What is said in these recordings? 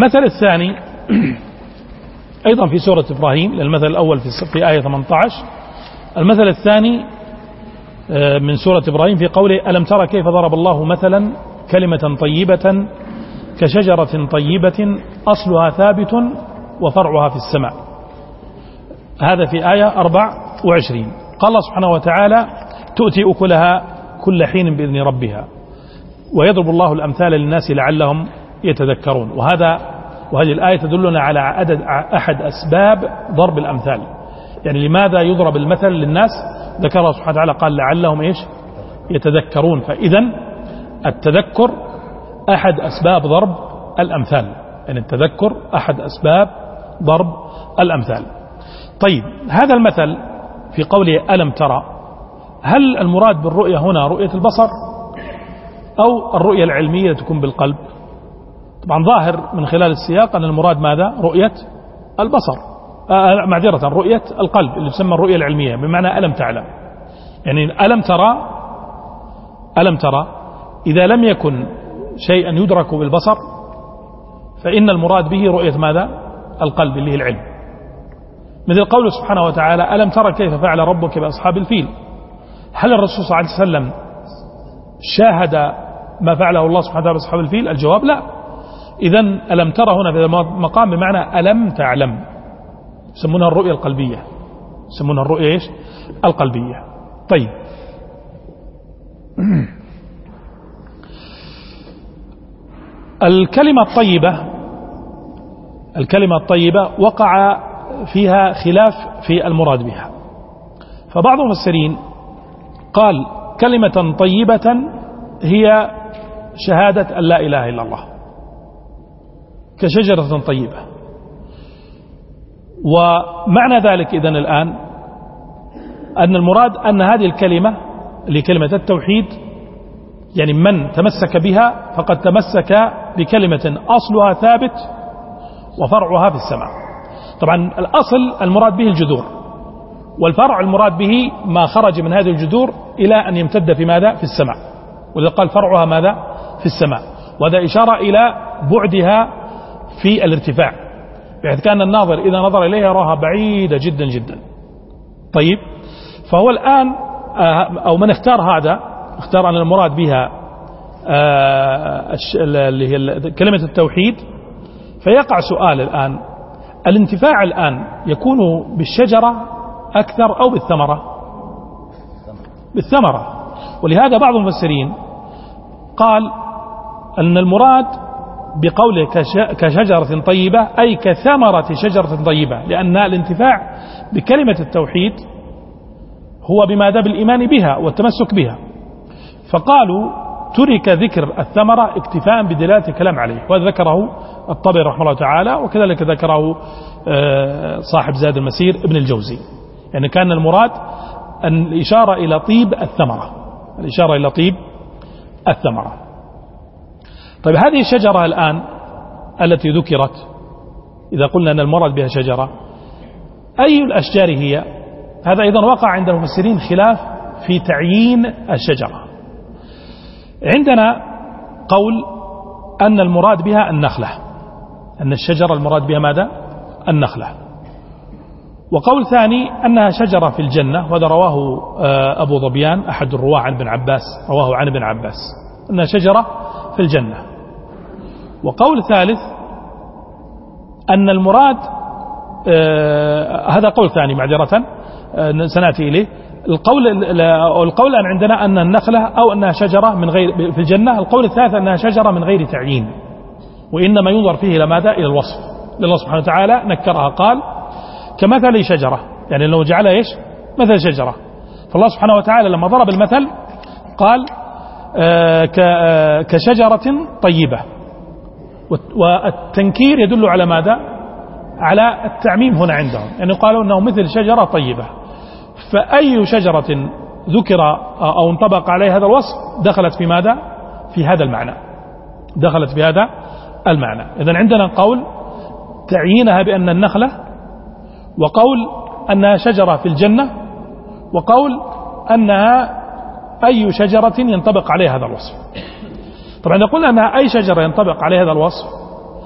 المثل الثاني أيضا في سورة إبراهيم، المثل الأول في آية 18. المثل الثاني من سورة إبراهيم في قوله ألم ترى كيف ضرب الله مثلا كلمة طيبة كشجرة طيبة أصلها ثابت وفرعها في السماء. هذا في آية 24. قال الله سبحانه وتعالى تؤتي أكلها كل حين بإذن ربها ويضرب الله الأمثال للناس لعلهم يتذكرون. وهذه الآية تدلنا على أحد أسباب ضرب الأمثال، يعني لماذا يضرب المثل للناس؟ ذكر الله سبحانه وتعالى قال لعلهم يتذكرون. فإذا التذكر أحد أسباب ضرب الأمثال، يعني التذكر أحد أسباب ضرب الأمثال. طيب، هذا المثل في قوله ألم ترى، هل المراد بالرؤية هنا رؤية البصر أو الرؤية العلمية تكون بالقلب؟ طبعا ظاهر من خلال السياق أن المراد ماذا؟ رؤية البصر، معذرة رؤية القلب اللي تسمى الرؤية العلمية، بمعنى ألم تعلم. يعني ألم ترى إذا لم يكن شيئا يدرك بالبصر فإن المراد به رؤية ماذا؟ القلب اللي هي العلم. مثل قوله سبحانه وتعالى ألم ترى كيف فعل ربك بأصحاب الفيل. هل الرسول صلى الله عليه وسلم شاهد ما فعله الله سبحانه وتعالى بأصحاب الفيل؟ الجواب لا. إذن ألم ترى هنا في المقام بمعنى ألم تعلم، يسمونها الرؤية القلبية، يسمونها الرؤية القلبية. طيب، الكلمة الطيبة وقع فيها خلاف في المراد بها، فبعض المفسرين قال كلمة طيبة هي شهادة أن لا إله إلا الله كشجرة طيبة. ومعنى ذلك إذن الآن أن المراد أن هذه الكلمة لكلمة التوحيد، يعني من تمسك بها فقد تمسك بكلمة أصلها ثابت وفرعها في السماء. طبعا الأصل المراد به الجذور، والفرع المراد به ما خرج من هذه الجذور إلى أن يمتد في ماذا؟ في السماء، ولذا قال فرعها ماذا؟ في السماء، وهذا إشارة إلى بعدها في الارتفاع، بحيث كان الناظر إذا نظر إليها يراها بعيدة جدا جدا. طيب، فهو الآن أو من اختار هذا اختار أن المراد بها اللي هي كلمة التوحيد. فيقع سؤال الآن، الانتفاع الآن يكون بالشجرة أكثر أو بالثمرة؟ بالثمرة. ولهذا بعض المفسرين قال أن المراد بقوله كشجرة طيبة أي كثمرة شجرة طيبة، لأن الانتفاع بكلمة التوحيد هو بماذا؟ بالإيمان بها والتمسك بها. فقالوا ترك ذكر الثمرة اكتفاء بدلالة الكلام عليه، وهذا ذكره الطبري رحمه الله تعالى، وكذلك ذكره صاحب زاد المسير ابن الجوزي. يعني كان المراد أن الإشارة إلى طيب الثمرة، الإشارة إلى طيب الثمرة. طيب، هذه الشجرة الآن التي ذكرت، إذا قلنا أن المراد بها شجرة، أي الأشجار هي؟ هذا أيضا وقع عند المفسرين خلاف في تعيين الشجرة. عندنا قول أن المراد بها النخلة، أن الشجرة المراد بها ماذا؟ النخلة. وقول ثاني أنها شجرة في الجنة، وهذا رواه أبو ظبيان أحد الرواة عن ابن عباس، رواه عن ابن عباس أنها شجرة في الجنة. وقول ثالث أن المراد هذا قول ثاني معذرة سنأتي إليه. القول أن عندنا أن النخلة أو أنها شجرة من غير في الجنة. القول الثالث أنها شجرة من غير تعيين، وإنما ينظر فيه إلى ماذا؟ إلى الوصف. الله سبحانه وتعالى نكرها قال كمثل شجرة، يعني لو جعلها مثل شجرة. فالله سبحانه وتعالى لما ضرب المثل قال كشجرة طيبة، والتنكير يدل على ماذا؟ على التعميم هنا عندهم، يعني قالوا أنه مثل شجرة طيبة. فأي شجرة ذكر أو انطبق عليها هذا الوصف دخلت في ماذا؟ في هذا المعنى، دخلت في هذا المعنى. إذن عندنا قول تعيينها بأن النخلة، وقول أنها شجرة في الجنة، وقول أنها أي شجرة ينطبق عليها هذا الوصف. طبعا نقول أنها أي شجرة ينطبق عليها هذا الوصف،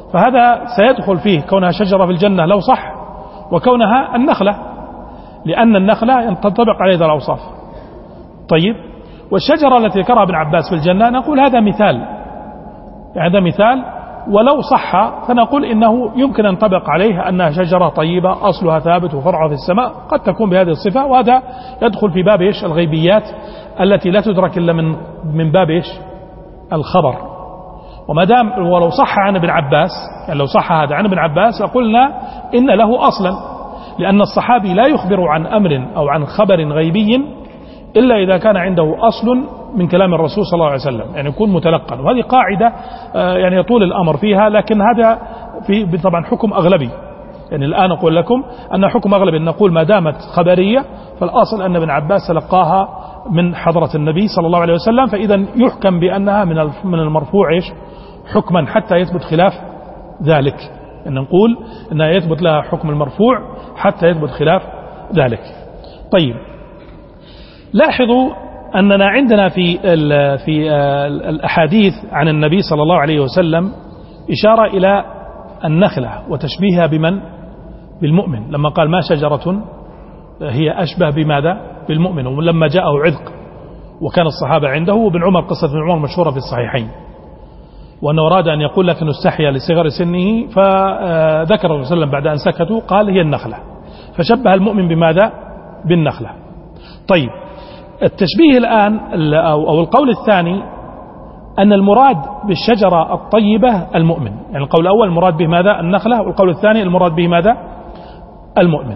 فهذا سيدخل فيه كونها شجرة في الجنة لو صح، وكونها النخلة، لأن النخلة تنطبق عليها الأوصاف. طيب، والشجرة التي ذكرها ابن عباس في الجنة نقول هذا مثال، هذا مثال، ولو صح فنقول إنه يمكن أن ينطبق عليه أنها شجرة طيبة أصلها ثابت وفرعها في السماء، قد تكون بهذه الصفة، وهذا يدخل في باب إيش؟ الغيبيات التي لا تدرك إلا من باب إيش؟ الخبر. وما دام ولو صح عن ابن عباس، يعني لو صح هذا عن ابن عباس لقلنا إن له أصلا، لأن الصحابي لا يخبر عن أمر أو عن خبر غيبي إلا إذا كان عنده أصل من كلام الرسول صلى الله عليه وسلم، يعني يكون متلقن. وهذه قاعدة يعني يطول الأمر فيها، لكن هذا في طبعا حكم أغلبي. يعني الآن أقول لكم أن حكم أغلبي، نقول ما دامت خبرية فالأصل أن ابن عباس تلقاها من حضرة النبي صلى الله عليه وسلم، فإذا يحكم بأنها من المرفوع إيش؟ حكما، حتى يثبت خلاف ذلك. أن نقول أنها يثبت لها حكم المرفوع حتى يثبت خلاف ذلك. طيب، لاحظوا أننا عندنا في الأحاديث عن النبي صلى الله عليه وسلم إشارة إلى النخلة وتشبيهها بمن؟ بالمؤمن، لما قال ما شجرة هي أشبه بماذا؟ بالمؤمن. ولما جاءه عذق وكان الصحابة عنده، وابن عمر، قصة ابن عمر مشهورة في الصحيحين، وأنه أراد أن يقول لكن استحيا لصغر سنه، فذكر الرسول صلى الله عليه وسلم بعد أن سكتوا قال هي النخلة، فشبه المؤمن بماذا؟ بالنخلة. طيب، التشبيه الآن أو القول الثاني أن المراد بالشجرة الطيبة المؤمن، يعني القول الأول المراد به ماذا؟ النخلة، والقول الثاني المراد به ماذا؟ المؤمن.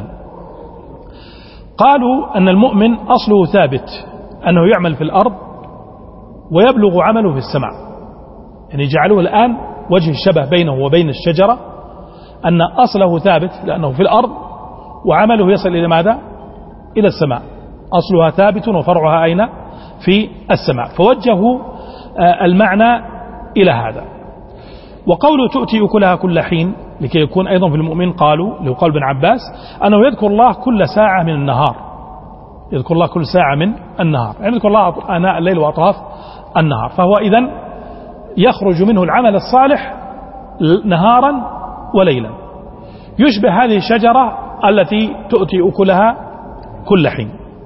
قالوا أن المؤمن أصله ثابت، أنه يعمل في الأرض ويبلغ عمله في السماء، يعني جعلوه الآن وجه الشبه بينه وبين الشجرة أن أصله ثابت لأنه في الأرض وعمله يصل إلى ماذا؟ إلى السماء، أصلها ثابت وفرعها أين؟ في السماء، فوجهوا المعنى إلى هذا. وقوله تؤتي أكلها كل حين لكي يكون أيضا في المؤمن، قالوا لقول ابن عباس أنه يذكر الله كل ساعة من النهار، يذكر الله كل ساعة من النهار، يعني يذكر الله آناء الليل وأطراف النهار، فهو إذن يخرج منه العمل الصالح نهارا وليلا، يشبه هذه الشجرة التي تؤتي أكلها كل حين.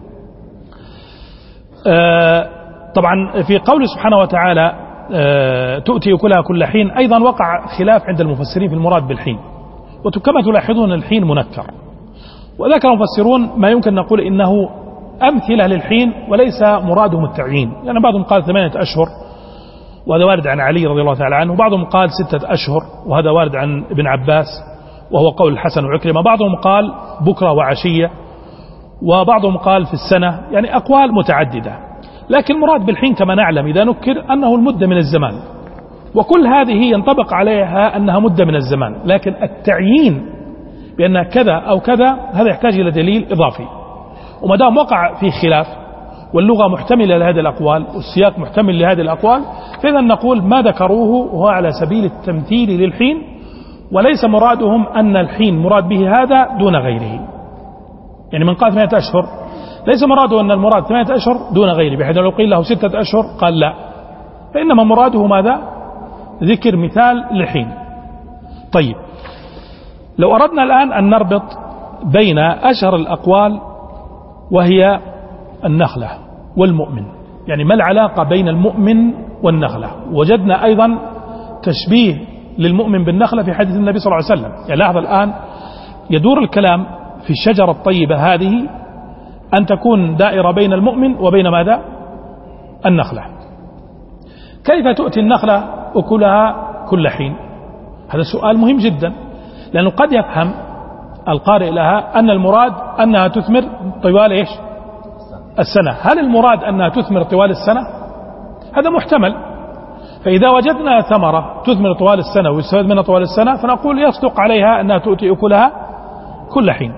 طبعا في قول سبحانه وتعالى تؤتي أكلها كل حين أيضا وقع خلاف عند المفسرين في المراد بالحين، وكما تلاحظون الحين منكر، وذكر المفسرون ما يمكن نقول إنه أمثلة للحين وليس مرادهم التعيين، يعني بعضهم قال 8 أشهر وهذا وارد عن علي رضي الله تعالى عنه، وبعضهم قال 6 أشهر وهذا وارد عن ابن عباس وهو قول الحسن وعكرمة، بعضهم قال بكرة وعشية، وبعضهم قال في السنة، يعني أقوال متعددة. لكن المراد بالحين كما نعلم إذا نكر أنه المدة من الزمان، وكل هذه ينطبق عليها أنها مدة من الزمان، لكن التعيين بأنها كذا أو كذا هذا يحتاج إلى دليل إضافي. وما دام وقع في خلاف واللغة محتملة لهذه الأقوال والسياق محتمل لهذه الأقوال، فإذا نقول ما ذكروه هو على سبيل التمثيل للحين، وليس مرادهم أن الحين مراد به هذا دون غيره. يعني من قال 8 أشهر ليس مراده أن المراد 8 أشهر دون غيره، بحيث لو قيل له 6 أشهر قال لا، فإنما مراده ماذا؟ ذكر مثال للحين. طيب، لو أردنا الآن أن نربط بين أشهر الأقوال وهي النخلة والمؤمن، يعني ما العلاقة بين المؤمن والنخلة، وجدنا أيضا تشبيه للمؤمن بالنخلة في حديث النبي صلى الله عليه وسلم. يعني لاحظ الآن يدور الكلام في الشجرة الطيبة هذه أن تكون دائرة بين المؤمن وبين ماذا؟ النخلة. كيف تؤتي النخلة أكلها كل حين؟ هذا سؤال مهم جدا، لأنه قد يفهم القارئ لها أن المراد أنها تثمر طوال إيش؟ السنة. هل المراد أنها تثمر طوال السنة؟ هذا محتمل. فإذا وجدنا ثمرة تثمر طوال السنة ويستفاد منها طوال السنة فنقول يصدق عليها أنها تؤتي أكلها كل حين.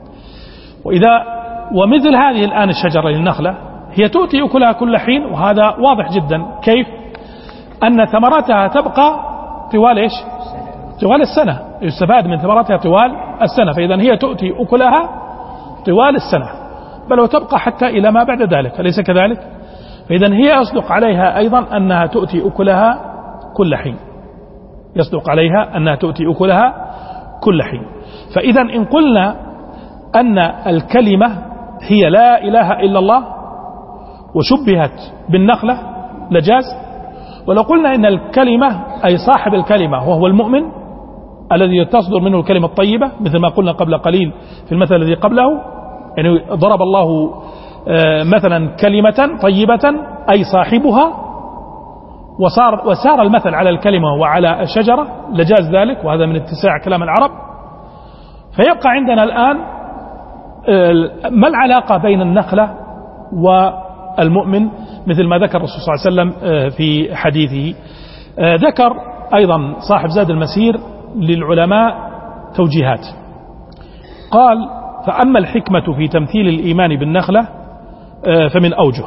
ومثل هذه الآن الشجرة للنخلة هي تؤتي أكلها كل حين، وهذا واضح جدا. كيف؟ أن ثمرتها تبقى طوال إيش؟ طوال السنة، يستفاد من ثمرتها طوال السنة، فإذا هي تؤتي أكلها طوال السنة، بل وتبقى حتى إلى ما بعد ذلك، أليس كذلك؟ فإذا هي يصدق عليها أيضا أنها تؤتي أكلها كل حين. يصدق عليها أنها تؤتي أكلها كل حين. فإذا إن قلنا أن الكلمة هي لا إله إلا الله وشبهت بالنخلة لجاز، ولو قلنا إن الكلمة أي صاحب الكلمة وهو المؤمن الذي تصدر منه الكلمة الطيبة، مثل ما قلنا قبل قليل في المثل الذي قبله، يعني ضرب الله مثلا كلمة طيبة أي صاحبها، وسار المثل على الكلمة وعلى الشجرة لجاز ذلك، وهذا من اتساع كلام العرب. فيبقى عندنا الآن ما العلاقة بين النخلة والمؤمن، مثل ما ذكر الرسول صلى الله عليه وسلم في حديثه. ذكر أيضا صاحب زاد المسير للعلماء توجيهات، قال: فأما الحكمة في تمثيل الإيمان بالنخلة فمن أوجه،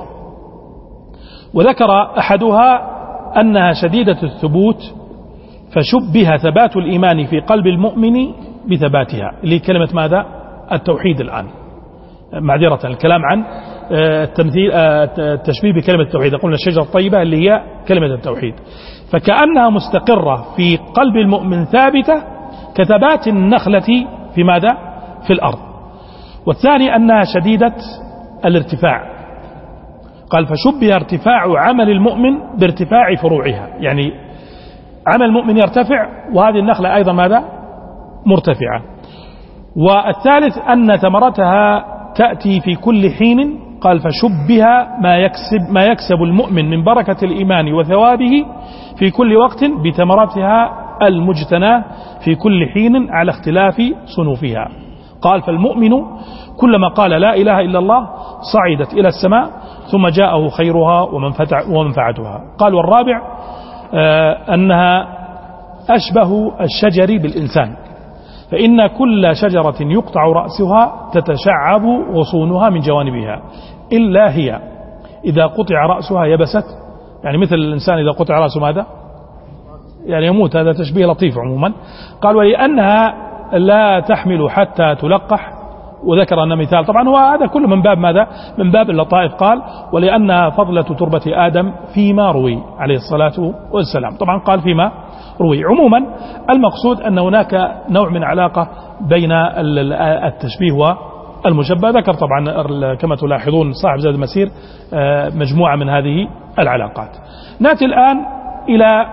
وذكر أحدها أنها شديدة الثبوت، فشبه ثبات الإيمان في قلب المؤمن بثباتها، اللي كلمة ماذا؟ التوحيد. الآن معذرة الكلام عن التشبيه بكلمة التوحيد، قلنا الشجرة الطيبة اللي هي كلمة التوحيد، فكأنها مستقرة في قلب المؤمن ثابتة كثبات النخلة في ماذا؟ في الأرض. والثاني أنها شديدة الارتفاع، قال: فشبه ارتفاع عمل المؤمن بارتفاع فروعها، يعني عمل المؤمن يرتفع وهذه النخلة أيضا ماذا؟ مرتفعة. والثالث أن ثمرتها تأتي في كل حين، قال: فشبه ما يكسب المؤمن من بركة الإيمان وثوابه في كل وقت بثمرتها المجتناة في كل حين على اختلاف صنوفها. قال: فالمؤمن كلما قال لا إله إلا الله صعدت إلى السماء ثم جاءه خيرها ومنفعتها. قال: والرابع أنها أشبه الشجر بالإنسان، فإن كل شجرة يقطع رأسها تتشعب غصونها من جوانبها، إلا هي إذا قطع رأسها يبست، يعني مثل الإنسان إذا قطع رأسه ماذا؟ يعني يموت. هذا تشبيه لطيف عموما. قال: ولأنها لا تحمل حتى تلقح، وذكر أن مثال، طبعا هو هذا كله من باب ماذا؟ من باب اللطائف. قال: ولأنها فضلة تربة آدم فيما روي عليه الصلاة والسلام. طبعا قال فيما روي. عموما المقصود أن هناك نوع من علاقة بين التشبيه والمشبه. ذكر طبعا كما تلاحظون صاحب زاد المسير مجموعة من هذه العلاقات. نأتي الآن إلى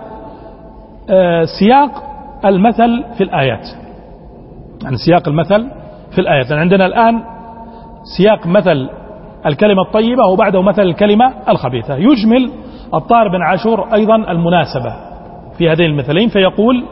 سياق المثل في الآيات، يعني سياق المثل في الآيات. عندنا الآن سياق مثل الكلمة الطيبة وبعده مثل الكلمة الخبيثة. يجمل الطاهر بن عاشور أيضا المناسبة في هذين المثلين، فيقول: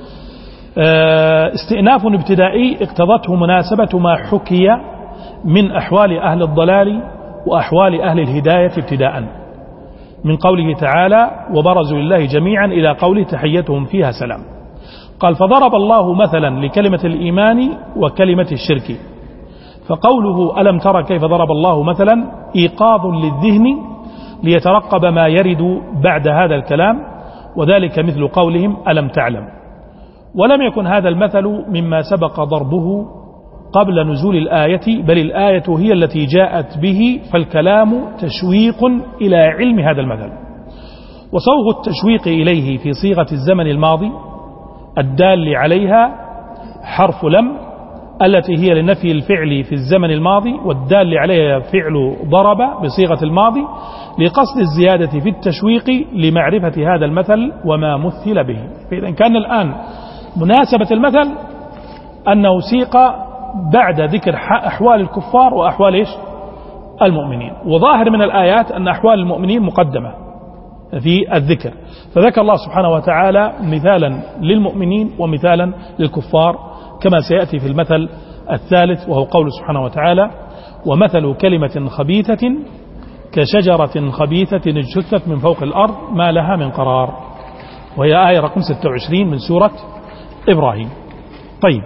استئناف ابتدائي اقتضته مناسبة ما حكي من أحوال أهل الضلال وأحوال أهل الهداية ابتداء، من قوله تعالى: وبرزوا لله جميعا، إلى قوله: تحيتهم فيها سلام. قال: فضرب الله مثلا لكلمة الإيمان وكلمة الشرك، فقوله ألم ترى كيف ضرب الله مثلا إيقاظ للذهن ليترقب ما يرد بعد هذا الكلام، وذلك مثل قولهم ألم تعلم. ولم يكن هذا المثل مما سبق ضربه قبل نزول الآية، بل الآية هي التي جاءت به، فالكلام تشويق إلى علم هذا المثل، وصوغ التشويق إليه في صيغة الزمن الماضي الدال عليها حرف لم التي هي لنفي الفعل في الزمن الماضي، والدال عليها فعل ضرب بصيغة الماضي، لقصد الزيادة في التشويق لمعرفة هذا المثل وما مثل به. فإذا كان الآن مناسبة المثل أنه سيق بعد ذكر أحوال الكفار وأحوال المؤمنين، وظاهر من الآيات أن أحوال المؤمنين مقدمة في الذكر، فذكر الله سبحانه وتعالى مثالا للمؤمنين ومثالا للكفار، كما سيأتي في المثل الثالث، وهو قول سبحانه وتعالى: ومثل كلمة خبيثة كشجرة خبيثة اجتثت من فوق الأرض ما لها من قرار، وهي آية رقم 26 من سورة إبراهيم. طيب،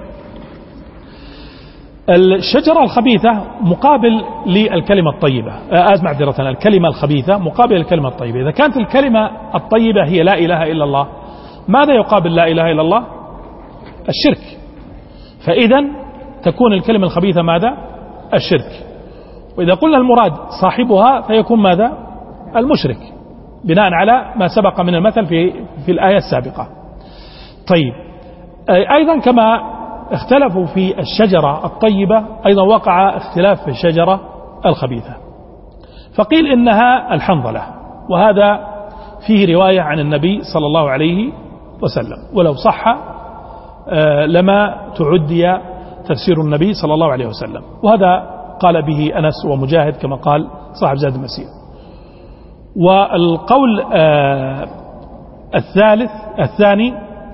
الشجرة الخبيثة مقابل للكلمة الطيبة، معذرة، الكلمة الخبيثة مقابل الكلمة الطيبة. إذا كانت الكلمة الطيبة هي لا إله إلا الله، ماذا يقابل لا إله إلا الله؟ الشرك. فإذا تكون الكلمة الخبيثة ماذا؟ الشرك. وإذا قلنا المراد صاحبها فيكون ماذا؟ المشرك، بناء على ما سبق من المثل في الآية السابقة. طيب، أيضا كما اختلفوا في الشجرة الطيبة أيضا وقع اختلاف في الشجرة الخبيثة، فقيل إنها الحنظلة، وهذا فيه رواية عن النبي صلى الله عليه وسلم، ولو صح لما تعدي تفسير النبي صلى الله عليه وسلم، وهذا قال به أنس ومجاهد كما قال صاحب زاد المسير. والقول الثاني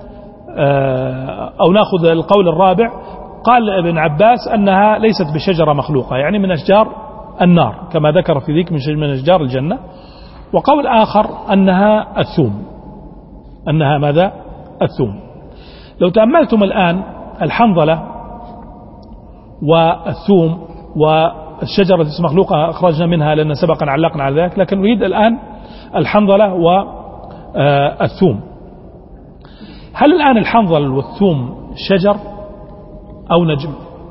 أو نأخذ القول الرابع، قال ابن عباس أنها ليست بشجرة مخلوقة، يعني من أشجار النار كما ذكر في ذيك من أشجار الجنة. وقول آخر أنها الثوم، أنها ماذا؟ الثوم. لو تأملتم الآن الحنظلة والثوم والشجرة التي مخلوقة أخرجنا منها لأن سبقا علقنا على ذلك، لكن نريد الآن الحنظلة والثوم. هل الآن الحنظل والثوم شجر أو نجم؟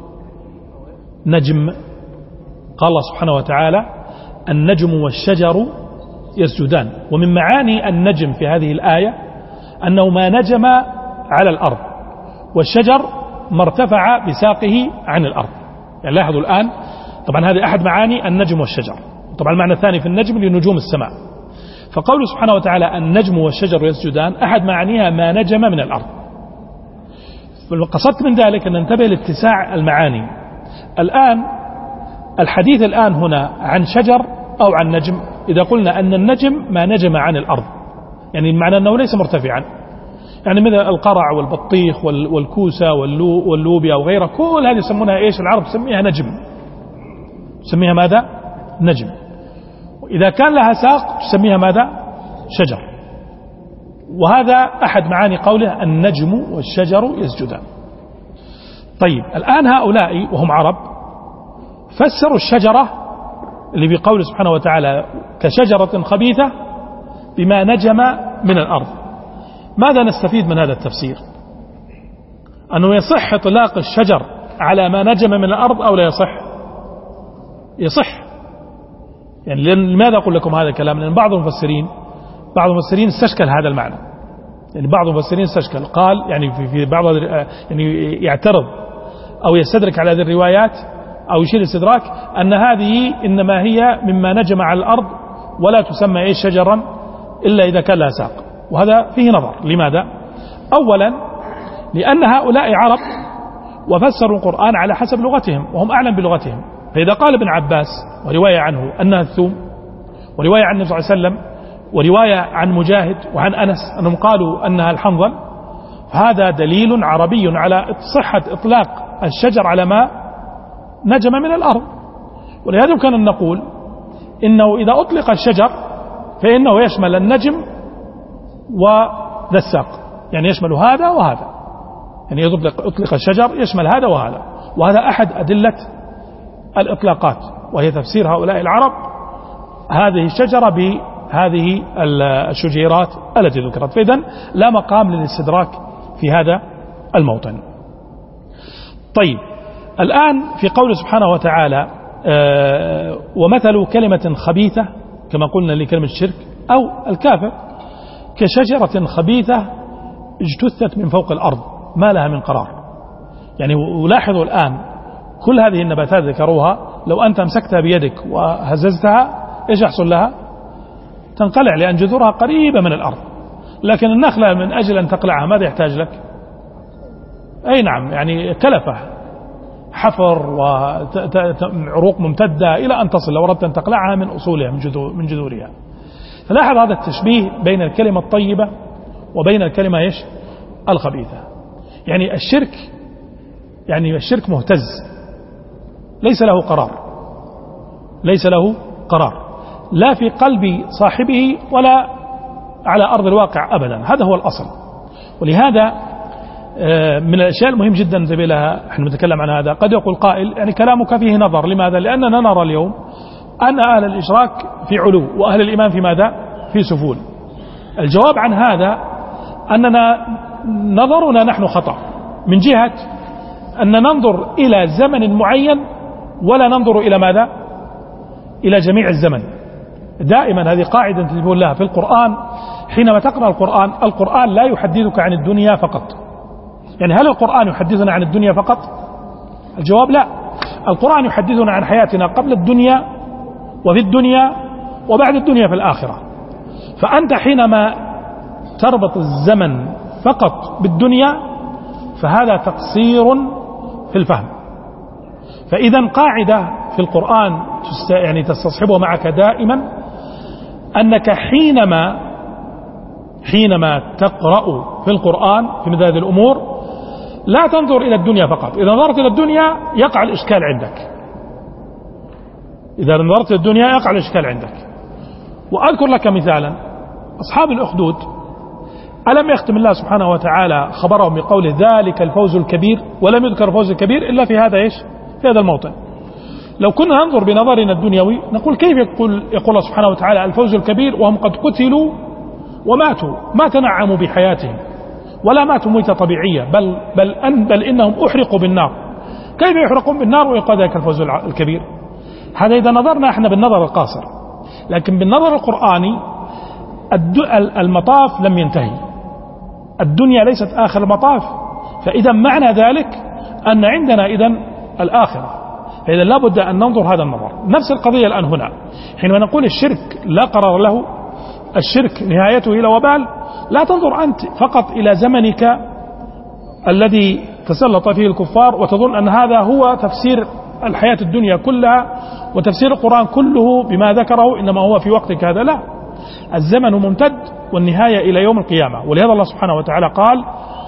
نجم. قال الله سبحانه وتعالى النجم والشجر يسجدان، ومن معاني النجم في هذه الآية أنه ما نجم على الأرض، والشجر ما ارتفع بساقه عن الأرض. يعني لاحظوا الآن، طبعا هذه أحد معاني النجم والشجر، طبعا المعنى الثاني في النجم لنجوم السماء. فقوله سبحانه وتعالى النجم والشجر يسجدان أحد معانيها ما نجم من الأرض. قصدت من ذلك أن ننتبه لاتساع المعاني. الآن الحديث الآن هنا عن شجر أو عن نجم. إذا قلنا أن النجم ما نجم عن الأرض، يعني معنى أنه ليس مرتفعا، يعني مثل القرع والبطيخ والكوسة واللوبيا وغيرها، كل هذه يسمونها إيش؟ العرب تسميها نجم، تسميها ماذا؟ نجم. وإذا كان لها ساق تسميها ماذا؟ شجر. وهذا أحد معاني قوله النجم والشجر يسجدان. طيب، الآن هؤلاء وهم عرب فسروا الشجرة اللي بقوله سبحانه وتعالى كشجرة خبيثة بما نجم من الأرض. ماذا نستفيد من هذا التفسير؟ أنه يصح إطلاق الشجر على ما نجم من الأرض أو لا يصح؟ يصح. يعني لماذا أقول لكم هذا الكلام؟ لأن بعض المفسرين استشكل هذا المعنى. يعني بعض المفسرين استشكل، قال يعني في بعض يعني يعترض أو يستدرك على هذه الروايات أو يشير استدراك أن هذه إنما هي مما نجم على الأرض ولا تسمى إيش شجرا إلا إذا كان لها ساق. وهذا فيه نظر. لماذا؟ أولا لأن هؤلاء عرب وفسروا القرآن على حسب لغتهم وهم أعلم بلغتهم. فإذا قال ابن عباس ورواية عنه أنها الثوم، ورواية عن النبي صلى الله عليه وسلم، ورواية عن مجاهد وعن أنس أنهم قالوا أنها الحنظل، فهذا دليل عربي على صحة إطلاق الشجر على ما نجم من الأرض. ولهذا يمكن نقول إنه إذا أطلق الشجر فإنه يشمل النجم وذا الساق، يعني يشمل هذا وهذا، يعني أطلق الشجر يشمل هذا وهذا. وهذا أحد أدلة الإطلاقات، وهي تفسير هؤلاء العرب هذه الشجرة بهذه الشجيرات التي ذكرت. فإذن لا مقام للاستدراك في هذا الموطن. طيب، الآن في قول سبحانه وتعالى ومثل كلمة خبيثة كما قلنا لكلمة الشرك أو الكافر كشجرة خبيثة اجتثت من فوق الأرض ما لها من قرار. يعني ولاحظوا الآن كل هذه النباتات ذكروها، لو أنت أمسكتها بيدك وهززتها إيش يحصل لها؟ تنقلع، لأن جذورها قريبة من الأرض. لكن النخلة من أجل أن تقلعها ماذا يحتاج لك؟ أي نعم، يعني كلفة، حفر وعروق ممتدة إلى أن تصل لو أردت أن تقلعها من أصولها من جذورها. فلاحظ هذا التشبيه بين الكلمة الطيبة وبين الكلمة إيش؟ الخبيثة. يعني الشرك مهتز، ليس له قرار لا في قلب صاحبه ولا على أرض الواقع أبدا. هذا هو الأصل. ولهذا من الأشياء المهم جدا انتبه لها، احنا نتكلم عن هذا. قد يقول قائل يعني كلامك فيه نظر. لماذا؟ لأننا نرى اليوم أن أهل الإشراك في علو وأهل الإيمان في ماذا؟ في سفول. الجواب عن هذا أننا نظرنا نحن خطأ من جهة أن ننظر إلى زمن معين ولا ننظر إلى ماذا؟ إلى جميع الزمن. دائما هذه قاعدة تقول لها في القرآن حينما تقرأ القرآن لا يحدثك عن الدنيا فقط. يعني هل القرآن يحدثنا عن الدنيا فقط؟ الجواب لا. القرآن يحدثنا عن حياتنا قبل الدنيا وفي الدنيا وبعد الدنيا في الآخرة. فأنت حينما تربط الزمن فقط بالدنيا فهذا تقصير في الفهم. فإذا قاعدة في القرآن يعني تستصحبها معك دائما، أنك حينما تقرأ في القرآن في مثل هذه الأمور لا تنظر إلى الدنيا فقط. إذا نظرت إلى الدنيا يقع الإشكال عندك، إذا نظرت إلى الدنيا يقع الإشكال عندك. وأذكر لك مثالا، أصحاب الأخدود ألم يختم الله سبحانه وتعالى خبرهم بقوله ذلك الفوز الكبير، ولم يذكر الفوز الكبير إلا في هذا في هذا الموطن. لو كنا ننظر بنظرنا الدنيوي نقول كيف يقول الله سبحانه وتعالى الفوز الكبير وهم قد قتلوا وماتوا، ما تنعموا بحياتهم ولا ماتوا موتة طبيعية، بل إنهم أحرقوا بالنار. كيف يحرقون بالنار ويقال ذلك الفوز الكبير؟ هذا إذا نظرنا احنا بالنظر القاصر. لكن بالنظر القرآني المطاف لم ينتهي، الدنيا ليست آخر المطاف. فإذا معنى ذلك أن عندنا إذن الآخرة، فإذا لابد أن ننظر هذا النظر. نفس القضية الآن هنا حينما نقول الشرك لا قرار له، الشرك نهايته إلى وبال، لا تنظر أنت فقط إلى زمنك الذي تسلط فيه الكفار وتظن أن هذا هو تفسير الحياة الدنيا كلها وتفسير القرآن كله بما ذكره إنما هو في وقتك هذا. لا، الزمن ممتد والنهاية إلى يوم القيامة. ولهذا الله سبحانه وتعالى قال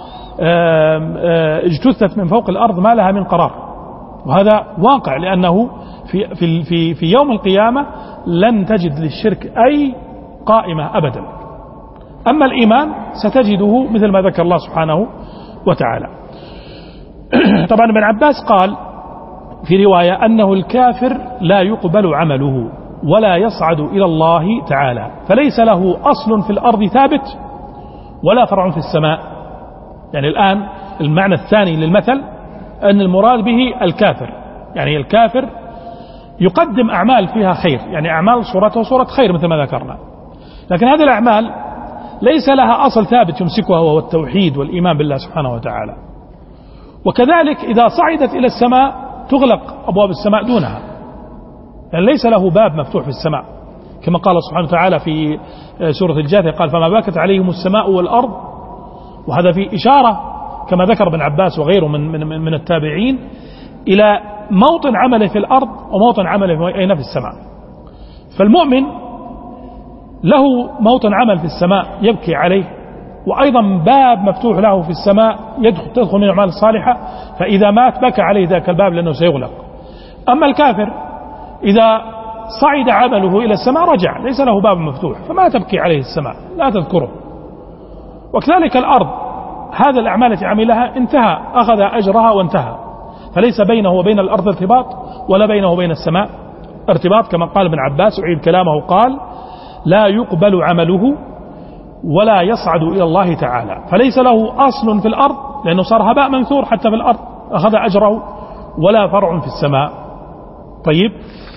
اجتثت من فوق الأرض ما لها من قرار. وهذا واقع، لأنه في يوم القيامة لن تجد للشرك أي قائمة أبدا. أما الإيمان ستجده مثل ما ذكر الله سبحانه وتعالى. طبعا ابن عباس قال في رواية أنه الكافر لا يقبل عمله ولا يصعد إلى الله تعالى، فليس له أصل في الأرض ثابت ولا فرع في السماء. يعني الآن المعنى الثاني للمثل أن المراد به الكافر، يعني الكافر يقدم أعمال فيها خير، يعني أعمال صورته صورة خير مثل ما ذكرنا، لكن هذه الأعمال ليس لها أصل ثابت يمسكها وهو التوحيد والإيمان بالله سبحانه وتعالى. وكذلك إذا صعدت إلى السماء تغلق أبواب السماء دونها، يعني ليس له باب مفتوح في السماء، كما قال سبحانه وتعالى في سورة الجاثية قال فما باكت عليهم السماء والأرض. وهذا في إشارة كما ذكر ابن عباس وغيره من التابعين إلى موطن عمله في الأرض وموطن عمله في السماء. فالمؤمن له موطن عمل في السماء يبكي عليه، وأيضا باب مفتوح له في السماء تدخل من الأعمال الصالحة، فإذا مات بكى عليه ذاك الباب لأنه سيغلق. أما الكافر إذا صعد عمله إلى السماء رجع، ليس له باب مفتوح، فما تبكي عليه السماء، لا تذكره. وكذلك الأرض، هذا الأعمال التي عملها انتهى، أخذ أجرها وانتهى، فليس بينه وبين الأرض ارتباط ولا بينه وبين السماء ارتباط، كما قال ابن عباس وعيد كلامه قال لا يقبل عمله ولا يصعد إلى الله تعالى، فليس له أصل في الأرض لأنه صار هباء منثور حتى في الأرض أخذ أجره، ولا فرع في السماء. طيب،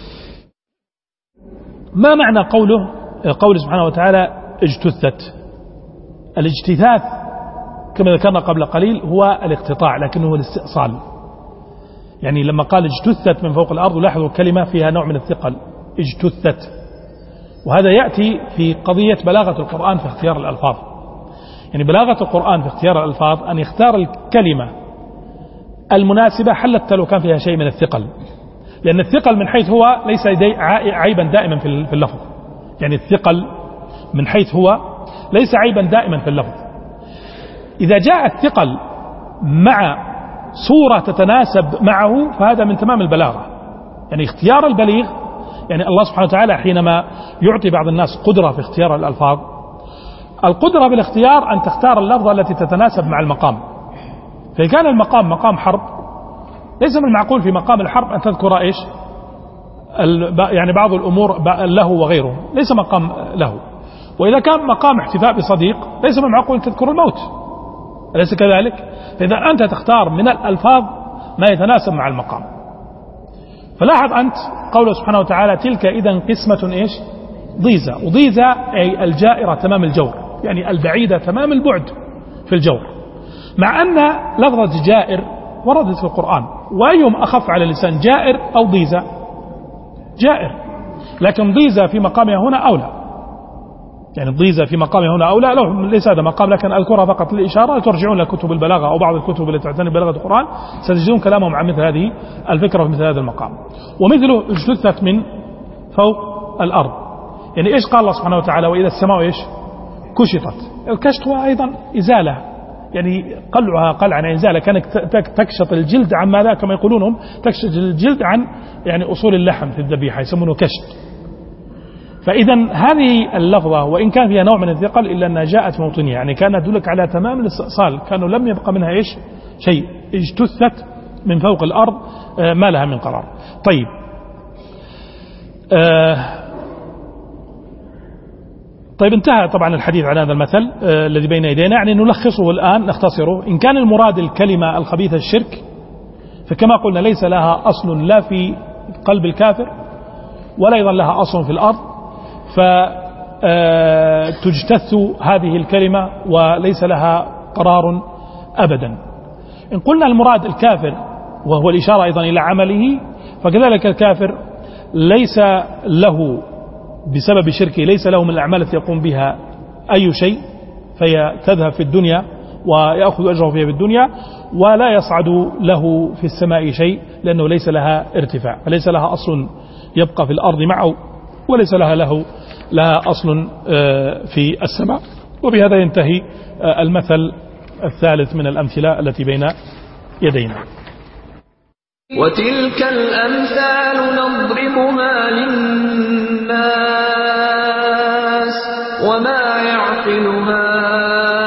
ما معنى قوله سبحانه وتعالى اجتثت؟ الاجتثاث كما ذكرنا قبل قليل هو الاقتطاع، لكنه الاستئصال. يعني لما قال اجتثت من فوق الأرض، لاحظوا الكلمة فيها نوع من الثقل، اجتثت. وهذا يأتي في قضية بلاغة القرآن في اختيار الألفاظ. يعني بلاغة القرآن في اختيار الألفاظ أن يختار الكلمة المناسبة حتى لو كان فيها شيء من الثقل، لأن الثقل من حيث هو ليس عيبا دائما في اللفظ. يعني الثقل من حيث هو ليس عيبا دائما في اللفظ. إذا جاء الثقل مع صورة تتناسب معه فهذا من تمام البلاغة. يعني اختيار البليغ، يعني الله سبحانه وتعالى حينما يعطي بعض الناس قدرة في اختيار الألفاظ، القدرة بالاختيار أن تختار اللفظة التي تتناسب مع المقام. فإذا كان المقام مقام حرب، ليس من المعقول في مقام الحرب أن تذكر إيش يعني بعض الأمور له وغيره، ليس مقام له. وإذا كان مقام احتفاء بصديق ليس من المعقول أن تذكر الموت، أليس كذلك؟ فإذا أنت تختار من الألفاظ ما يتناسب مع المقام. فلاحظ أنت قوله سبحانه وتعالى تلك إذن قسمة إيش ضيزة، وضيزة أي الجائرة تمام الجور، يعني البعيدة تمام البعد في الجور. مع أن لفظة جائر وردت في القرآن، وأيهم أخف على اللسان، جائر أو ضيزة؟ جائر، لكن ضيزة في مقامها هنا أولى، يعني الضيزة في مقامها هنا أولى، لو ليس هذا مقام لكن أذكرها فقط للإشارة. ترجعون لكتب البلاغة أو بعض الكتب التي تعتني ببلاغة القرآن ستجدون كلامهم عن مثل هذه الفكرة في مثل هذا المقام. ومثله اجتثت من فوق الأرض، يعني إيش قال الله سبحانه وتعالى وإذا السماء إيش كشطت؟ الكشط هو أيضا إزالة، يعني قلعها قلعا إزالة، كانت تكشط الجلد عن ماذا كما يقولونهم، تكشط الجلد عن يعني أصول اللحم في الذبيحة يسمونه كشط. فإذا هذه اللفظة وإن كان فيها نوع من الثقل إلا أنها جاءت موطنية، يعني كانت تدلك على تمام الاستئصال، كانوا لم يبقى منها إيش شيء، اجتثت من فوق الأرض ما لها من قرار. طيب طيب انتهى طبعا الحديث عن هذا المثل الذي بين يدينا، يعني نلخصه الآن نختصره. إن كان المراد الكلمة الخبيثة الشرك، فكما قلنا ليس لها أصل لا في قلب الكافر ولا أيضا لها أصل في الأرض، فتجتث هذه الكلمة وليس لها قرار أبدا. إن قلنا المراد الكافر وهو الإشارة أيضا إلى عمله، فكذلك الكافر ليس له بسبب شركه ليس له من الأعمال التي يقوم بها أي شيء، فهي تذهب في الدنيا ويأخذ أجره فيها في الدنيا، ولا يصعد له في السماء شيء لأنه ليس لها ارتفاع، فليس لها أصل يبقى في الأرض معه، وليس لها أصل في السماء. وبهذا ينتهي المثل الثالث من الأمثلة التي بين يدينا. وتلك الأمثال نضربها للناس وما يعقلها